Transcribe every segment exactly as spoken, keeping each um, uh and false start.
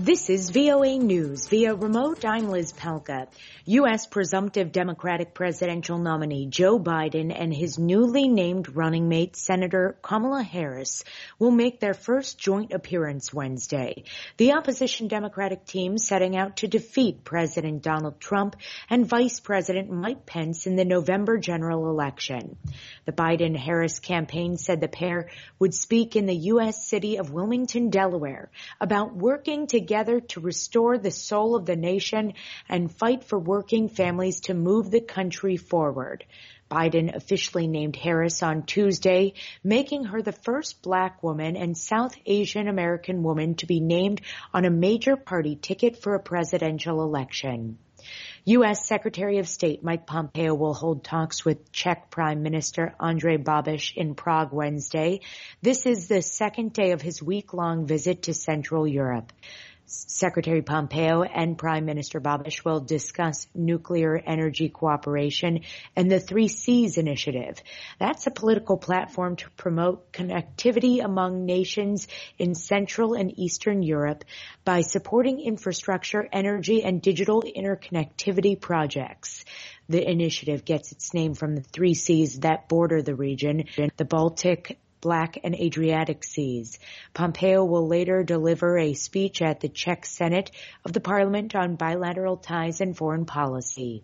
This is V O A News. Via remote, I'm Liz Palka. U S presumptive Democratic presidential nominee Joe Biden and his newly named running mate, Senator Kamala Harris, will make their first joint appearance Wednesday. The opposition Democratic team setting out to defeat President Donald Trump and Vice President Mike Pence in the November general election. The Biden-Harris campaign said the pair would speak in the U S city of Wilmington, Delaware, about working together to restore the soul of the nation and fight for working families to move the country forward. Biden officially named Harris on Tuesday, making her the first black woman and South Asian American woman to be named on a major party ticket for a presidential election. U S Secretary of State Mike Pompeo will hold talks with Czech Prime Minister Andrej Babiš in Prague Wednesday. This is the second day of his week-long visit to Central Europe. Secretary Pompeo and Prime Minister Babiš will discuss nuclear energy cooperation and the Three Seas initiative. That's a political platform to promote connectivity among nations in Central and Eastern Europe by supporting infrastructure, energy, and digital interconnectivity projects. The initiative gets its name from the three seas that border the region, the Baltic, Black and Adriatic Seas. Pompeo will later deliver a speech at the Czech Senate of the Parliament on bilateral ties and foreign policy.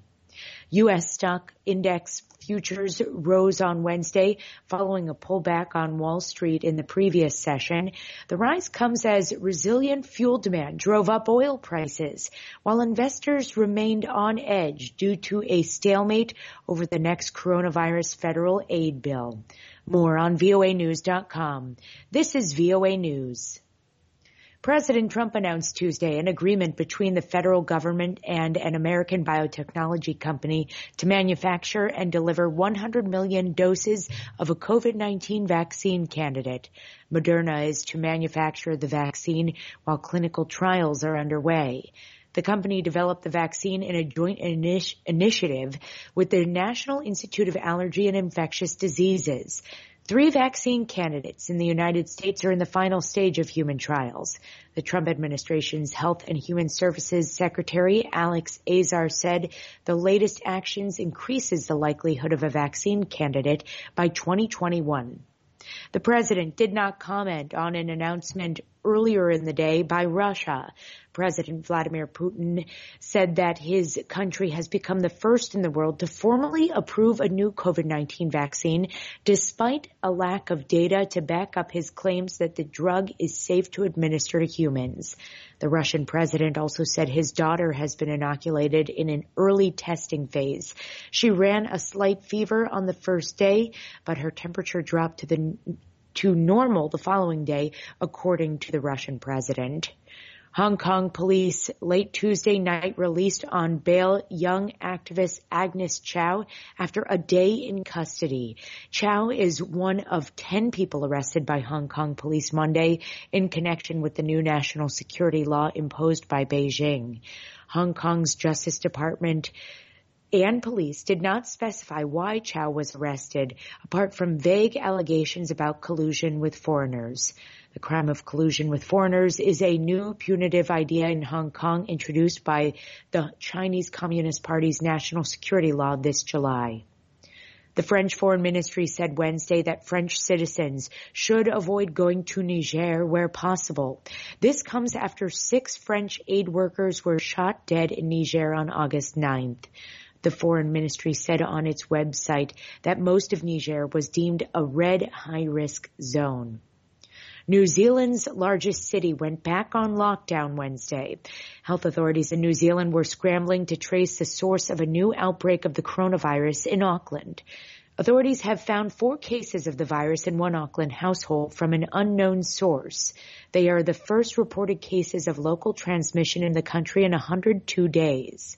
U S stock index futures rose on Wednesday following a pullback on Wall Street in the previous session. The rise comes as resilient fuel demand drove up oil prices, while investors remained on edge due to a stalemate over the next coronavirus federal aid bill. More on V O A news dot com. This is V O A News. President Trump announced Tuesday an agreement between the federal government and an American biotechnology company to manufacture and deliver one hundred million doses of a COVID nineteen vaccine candidate. Moderna is to manufacture the vaccine while clinical trials are underway. The company developed the vaccine in a joint initi- initiative with the National Institute of Allergy and Infectious Diseases. Three vaccine candidates in the United States are in the final stage of human trials. The Trump administration's Health and Human Services Secretary Alex Azar said the latest actions increases the likelihood of a vaccine candidate by twenty twenty-one. The president did not comment on an announcement earlier in the day by Russia. President Vladimir Putin said that his country has become the first in the world to formally approve a new COVID nineteen vaccine, despite a lack of data to back up his claims that the drug is safe to administer to humans. The Russian president also said his daughter has been inoculated in an early testing phase. She ran a slight fever on the first day, but her temperature dropped to the to normal the following day, according to the Russian president. Hong Kong police late Tuesday night released on bail young activist Agnes Chow after a day in custody. Chow is one of ten people arrested by Hong Kong police Monday in connection with the new national security law imposed by Beijing. Hong Kong's Justice Department and police did not specify why Chow was arrested, apart from vague allegations about collusion with foreigners. The crime of collusion with foreigners is a new punitive idea in Hong Kong introduced by the Chinese Communist Party's national security law this July. The French Foreign Ministry said Wednesday that French citizens should avoid going to Niger where possible. This comes after six French aid workers were shot dead in Niger on August ninth. The Foreign Ministry said on its website that most of Niger was deemed a red high-risk zone. New Zealand's largest city went back on lockdown Wednesday. Health authorities in New Zealand were scrambling to trace the source of a new outbreak of the coronavirus in Auckland. Authorities have found four cases of the virus in one Auckland household from an unknown source. They are the first reported cases of local transmission in the country in one hundred two days.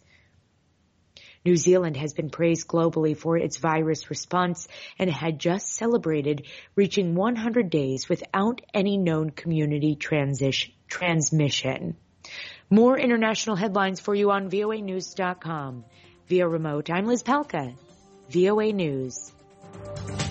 New Zealand has been praised globally for its virus response and had just celebrated reaching one hundred days without any known community transition, transmission. More international headlines for you on V O A news dot com. Via remote, I'm Liz Palka, V O A News.